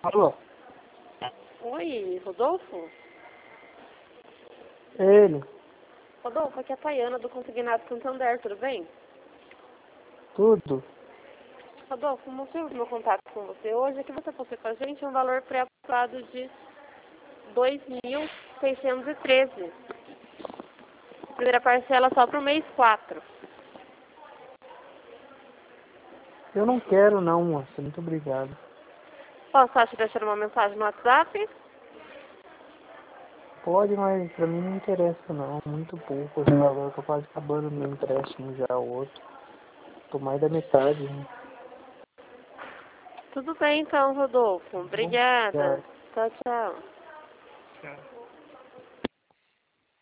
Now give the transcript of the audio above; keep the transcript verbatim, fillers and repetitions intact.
Alô? Oi, Rodolfo? Ele? Rodolfo, aqui é a Tayana do Consignado Santander, tudo bem? Tudo? Rodolfo, o motivo do meu contato com você hoje é que você possui com a gente um valor pré-aprovado de dois mil seiscentos e treze. Primeira parcela só para o mês quatro. Eu não quero não, moça. Muito obrigado. Posso só te deixar uma mensagem no WhatsApp? Pode, mas pra mim não interessa não. Muito pouco. Esse valor tô quase acabando meu empréstimo já, o outro. Tô mais da metade. Né? Tudo bem então, Rodolfo. Bom, Obrigada. tchau. Tchau, tchau. Tchau.